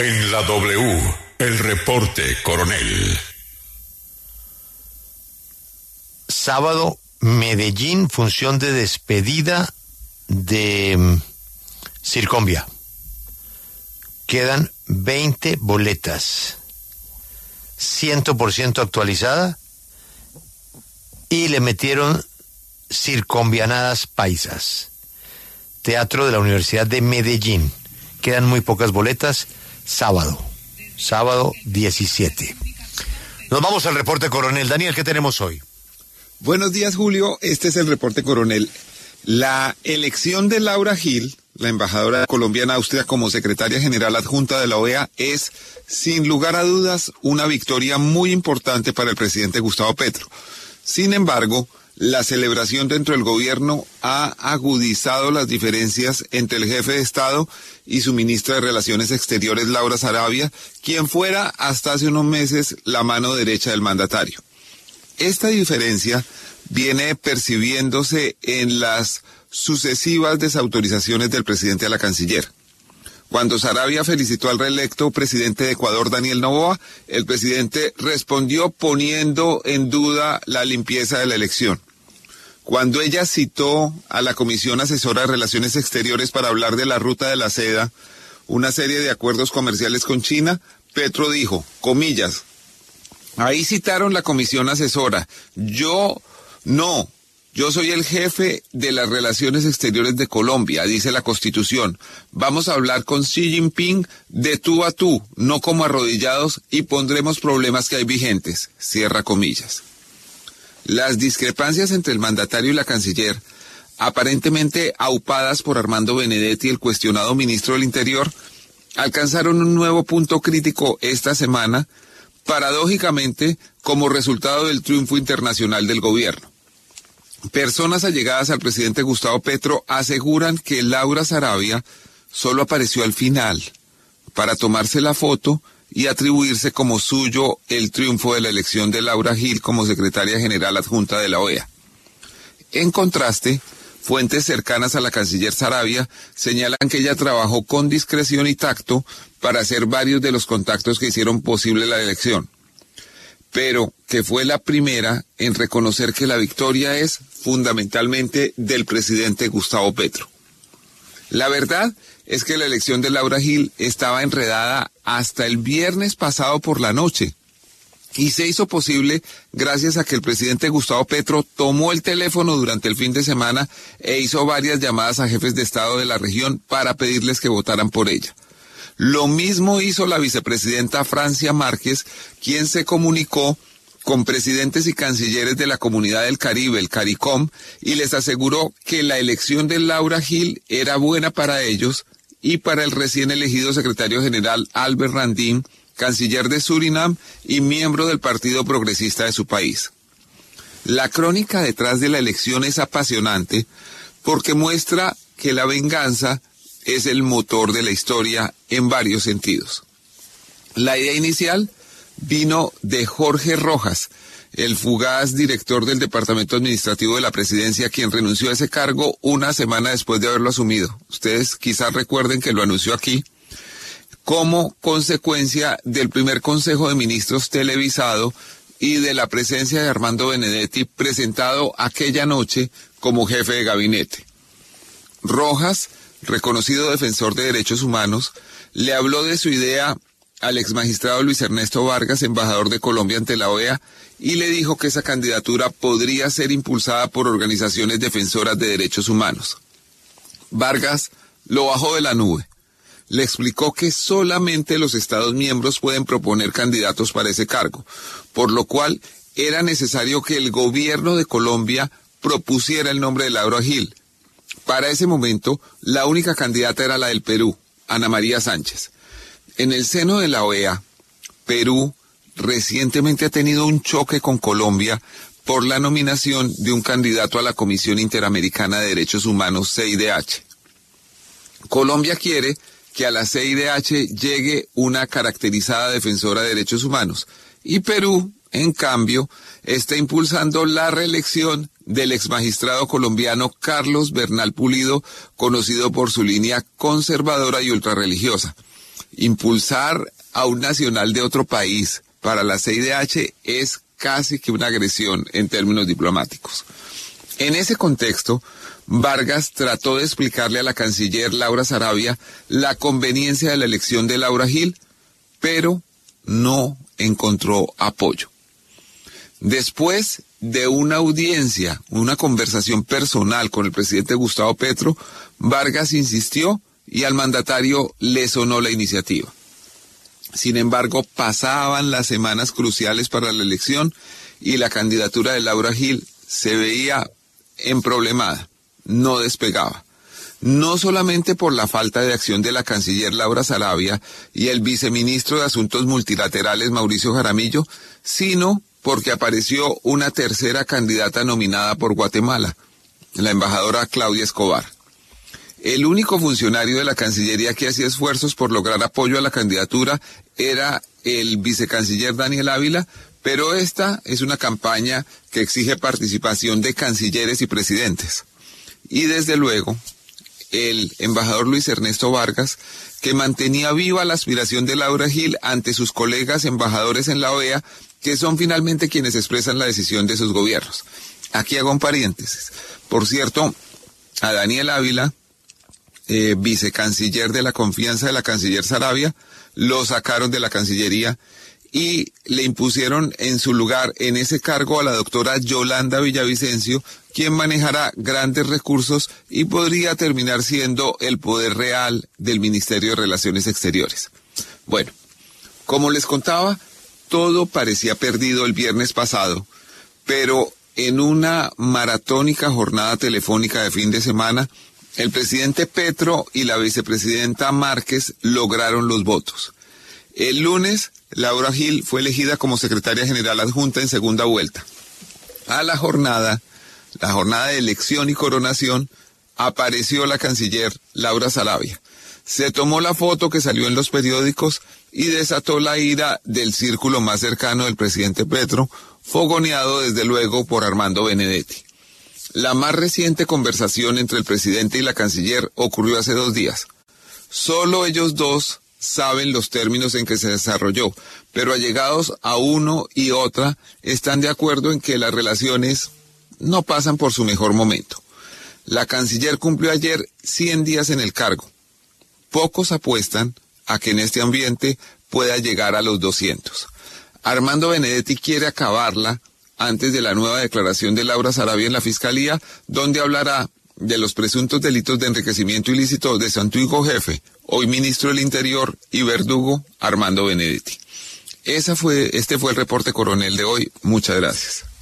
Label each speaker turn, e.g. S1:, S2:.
S1: En la W, el reporte coronel.
S2: Sábado, Medellín, función de despedida de Sircombia. Quedan 20 boletas, 100% actualizada, y le metieron circomvianadas paisas. Teatro de la Universidad de Medellín. Quedan muy pocas boletas. Sábado 17. Nos vamos al reporte coronel. Daniel, ¿qué tenemos hoy?
S3: Buenos días, Julio. Este es el reporte coronel. La elección de Laura Gil, la embajadora de Colombia en Austria como secretaria general adjunta de la OEA, es, sin lugar a dudas, una victoria muy importante para el presidente Gustavo Petro. Sin embargo, la celebración dentro del gobierno ha agudizado las diferencias entre el jefe de Estado y su ministra de Relaciones Exteriores, Laura Sarabia, quien fuera hasta hace unos meses la mano derecha del mandatario. Esta diferencia viene percibiéndose en las sucesivas desautorizaciones del presidente a la canciller. Cuando Sarabia felicitó al reelecto presidente de Ecuador, Daniel Noboa, el presidente respondió poniendo en duda la limpieza de la elección. Cuando ella citó a la Comisión Asesora de Relaciones Exteriores para hablar de la Ruta de la Seda, una serie de acuerdos comerciales con China, Petro dijo, comillas, ahí citaron la Comisión Asesora, yo soy el jefe de las Relaciones Exteriores de Colombia, dice la Constitución. Vamos a hablar con Xi Jinping de tú a tú, no como arrodillados, y pondremos problemas que hay vigentes. Cierra comillas. Las discrepancias entre el mandatario y la canciller, aparentemente aupadas por Armando Benedetti, el cuestionado ministro del Interior, alcanzaron un nuevo punto crítico esta semana, paradójicamente como resultado del triunfo internacional del gobierno. Personas allegadas al presidente Gustavo Petro aseguran que Laura Sarabia solo apareció al final para tomarse la foto y atribuirse como suyo el triunfo de la elección de Laura Gil como secretaria general adjunta de la OEA. En contraste, fuentes cercanas a la canciller Sarabia señalan que ella trabajó con discreción y tacto para hacer varios de los contactos que hicieron posible la elección, pero que fue la primera en reconocer que la victoria es fundamentalmente del presidente Gustavo Petro. La verdad es que la elección de Laura Gil estaba enredada hasta el viernes pasado por la noche y se hizo posible gracias a que el presidente Gustavo Petro tomó el teléfono durante el fin de semana e hizo varias llamadas a jefes de Estado de la región para pedirles que votaran por ella. Lo mismo hizo la vicepresidenta Francia Márquez, quien se comunicó con presidentes y cancilleres de la Comunidad del Caribe, el CARICOM, y les aseguró que la elección de Laura Gil era buena para ellos y para el recién elegido secretario general Albert Randín, canciller de Surinam y miembro del Partido Progresista de su país. La crónica detrás de la elección es apasionante porque muestra que la venganza es el motor de la historia en varios sentidos. La idea inicial vino de Jorge Rojas, el fugaz director del Departamento Administrativo de la Presidencia, quien renunció a ese cargo una semana después de haberlo asumido. Ustedes quizás recuerden que lo anunció aquí, como consecuencia del primer Consejo de Ministros televisado y de la presencia de Armando Benedetti, presentado aquella noche como jefe de gabinete. Rojas, reconocido defensor de derechos humanos, le habló de su idea al exmagistrado Luis Ernesto Vargas, embajador de Colombia ante la OEA, y le dijo que esa candidatura podría ser impulsada por organizaciones defensoras de derechos humanos. Vargas lo bajó de la nube. Le explicó que solamente los Estados miembros pueden proponer candidatos para ese cargo, por lo cual era necesario que el gobierno de Colombia propusiera el nombre de Laura Gil. Para ese momento, la única candidata era la del Perú, Ana María Sánchez. En el seno de la OEA, Perú recientemente ha tenido un choque con Colombia por la nominación de un candidato a la Comisión Interamericana de Derechos Humanos, CIDH. Colombia quiere que a la CIDH llegue una caracterizada defensora de derechos humanos, y Perú, en cambio, está impulsando la reelección del exmagistrado colombiano Carlos Bernal Pulido, conocido por su línea conservadora y ultrarreligiosa. impulsar a un nacional de otro país para la CIDH es casi que una agresión en términos diplomáticos. En ese contexto, Vargas trató de explicarle a la canciller Laura Sarabia la conveniencia de la elección de Laura Gil, pero no encontró apoyo. Después de una audiencia, una conversación personal con el presidente Gustavo Petro, Vargas insistió y al mandatario le sonó la iniciativa. Sin embargo, pasaban las semanas cruciales para la elección y la candidatura de Laura Gil se veía emproblemada, no despegaba. No solamente por la falta de acción de la canciller Laura Sarabia y el viceministro de Asuntos Multilaterales Mauricio Jaramillo, sino porque apareció una tercera candidata nominada por Guatemala, la embajadora Claudia Escobar. El único funcionario de la Cancillería que hacía esfuerzos por lograr apoyo a la candidatura era el vicecanciller Daniel Ávila, pero esta es una campaña que exige participación de cancilleres y presidentes. Y desde luego, el embajador Luis Ernesto Vargas, que mantenía viva la aspiración de Laura Gil ante sus colegas embajadores en la OEA, que son finalmente quienes expresan la decisión de sus gobiernos. Aquí hago un paréntesis. Por cierto, a Daniel Ávila, vicecanciller de la confianza de la canciller Sarabia, lo sacaron de la Cancillería y le impusieron en su lugar en ese cargo a la doctora Yolanda Villavicencio, quien manejará grandes recursos y podría terminar siendo el poder real del Ministerio de Relaciones Exteriores. Bueno, como les contaba, todo parecía perdido el viernes pasado, pero en una maratónica jornada telefónica de fin de semana, el presidente Petro y la vicepresidenta Márquez lograron los votos. El lunes, Laura Gil fue elegida como secretaria general adjunta en segunda vuelta. A la jornada de elección y coronación, apareció la canciller Laura Sarabia. Se tomó la foto que salió en los periódicos y desató la ira del círculo más cercano del presidente Petro, fogoneado desde luego por Armando Benedetti. La más reciente conversación entre el presidente y la canciller ocurrió hace 2 días. Solo ellos dos saben los términos en que se desarrolló, pero allegados a uno y otra están de acuerdo en que las relaciones no pasan por su mejor momento. La canciller cumplió ayer 100 días en el cargo. Pocos apuestan a que en este ambiente pueda llegar a los 200. Armando Benedetti quiere acabarla antes de la nueva declaración de Laura Sarabia en la Fiscalía, donde hablará de los presuntos delitos de enriquecimiento ilícito de su antiguo jefe, hoy ministro del Interior y verdugo, Armando Benedetti. Este fue el reporte coronel de hoy. Muchas gracias.